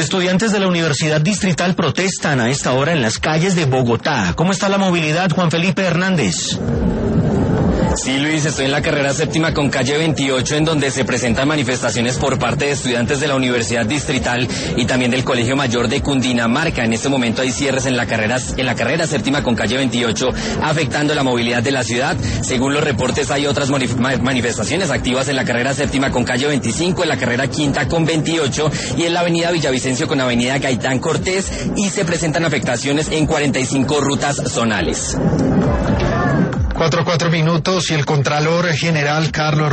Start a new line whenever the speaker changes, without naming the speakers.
Estudiantes de la Universidad Distrital protestan a esta hora en las calles de Bogotá. ¿Cómo está la movilidad, Juan Felipe Hernández?
Sí, Luis, estoy en la carrera séptima con calle 28, en donde se presentan manifestaciones por parte de estudiantes de la Universidad Distrital y también del Colegio Mayor de Cundinamarca. En este momento hay cierres en la carrera séptima con calle 28, afectando la movilidad de la ciudad. Según los reportes, hay otras manifestaciones activas en la carrera séptima con calle 25, en la carrera quinta con 28 y en la avenida Villavicencio con avenida Gaitán Cortés, y se presentan afectaciones en 45 rutas zonales.
4 minutos y el Contralor General Carlos